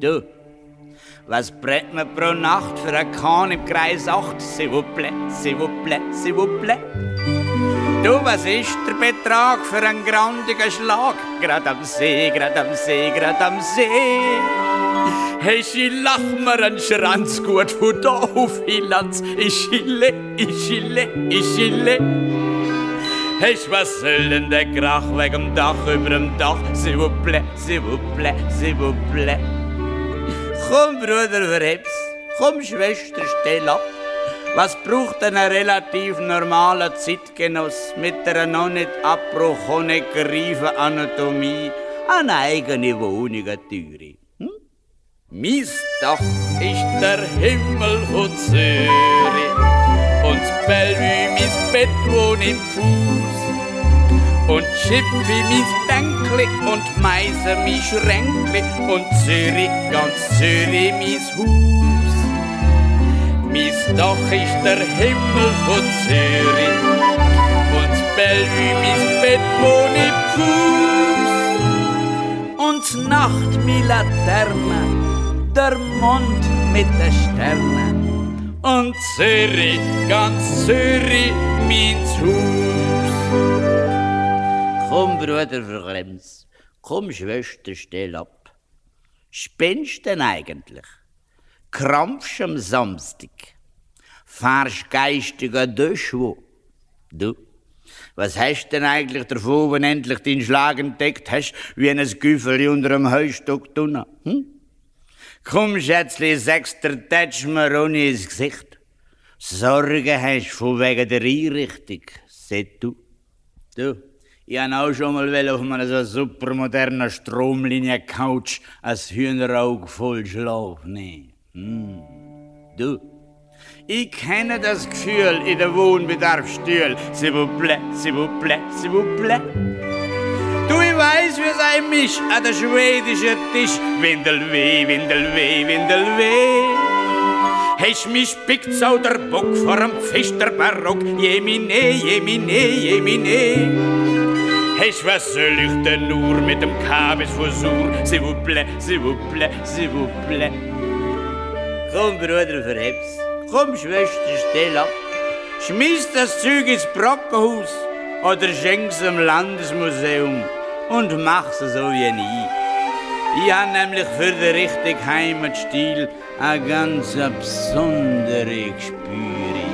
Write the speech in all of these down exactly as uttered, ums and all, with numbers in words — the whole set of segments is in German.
Du, was brät man pro Nacht für einen Kahn im Kreis acht? S'il vous plaît, s'il vous plaît, s'il vous plaît. Du, was ist der Betrag für einen grandigen Schlag? Grad am See, grad am See, grad am See. Hey, ich lach mir einen Schranz gut von da auf Hilanz. Ich chille, ich chille, ich chille. Hey, was soll denn der Krach wegen dem Dach über dem Dach? S'il vous plaît, s'il vous plaît, s'il vous plaît. Komm, Bruder, verheb's. Komm, Schwester, stell ab. Was braucht ein relativ normaler Zeitgenoss mit einer noch nicht abbruchenen reifen Anatomie? Eine eigene Wohnung, eine Türe. Hm? Mein Dach ist der Himmel von Zürich und das Bellevue mein Bett wohnt im Fuß und Schipfi mein Bänkli und Meise mein Schränkli und Zürich, ganz Zürich mein Haus. Mein Dach ist der Himmel von Zürich und das Bellevue mein Bett wohnt im Fuß und die Nacht meine Laterne, der Mond mit den Sternen und Zürich, ganz Zürich mein Haus. Komm, Bruder, verklemm's. Komm, Schwester, stell ab. Spinnst denn eigentlich? Krampfst am Samstag? Fahrst geistiger Durchschwo? Du, was hast denn eigentlich davon, wenn endlich deinen Schlag entdeckt hast, wie ein Güffeli unter einem Heustock tunna? Hm? Komm, Schätzli, sagst dir, tätsch mir ohne ins Gesicht. Sorgen hast von wegen der Einrichtung, seht du. Du, ich wollte auch schon mal auf einer so supermodernen Stromlinie-Couch ein Hühnerauge voll Schlaf nehmen. Hm. Du, ich kenne das Gefühl in der Wohnbedarfsstühl. S'il vous plaît, s'il vous plaît, s'il vous plaît. Du, ich weiss, wie es einem ist an der schwedischen Tisch. Windelweh, Windelweh, Windelweh. Hast mich spickt's auch der Bock vor dem Pfisterbarock. Jemine, jemine, jemine. Hast, was soll ich denn nur mit dem Kabis Fusur? S'il vous plaît, s'il vous plaît, s'il vous plaît. Komm, Bruder, verheb's. Komm, Schwester, stell ab. Schmiss das Zeug ins Brockenhaus oder schenk's im Landesmuseum und mach's so wie nie. Ich hab nämlich für den richtigen Heimatstil eine ganz besondere Gespüre.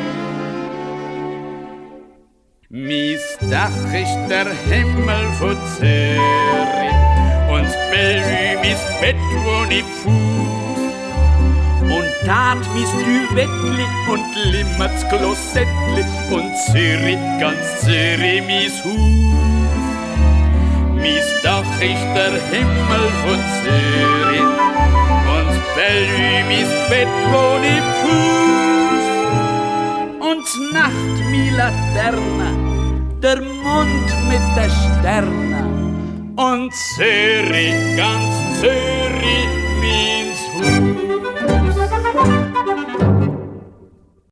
Mein Dach ist der Himmel von Zürich und das Bellevue mein Bett, wo ich fuß. Und tat mis Düwettli und Limmerts Klossettli und Zürich, ganz Zürich mis Haus. Mis Dach ist der Himmel von Zürich und das Bellevue mis Bett, wo ich fuß. Und die Nacht mi Laterne, der Mond mit der Sterne und Zürich, ganz Zürich, mins Haus.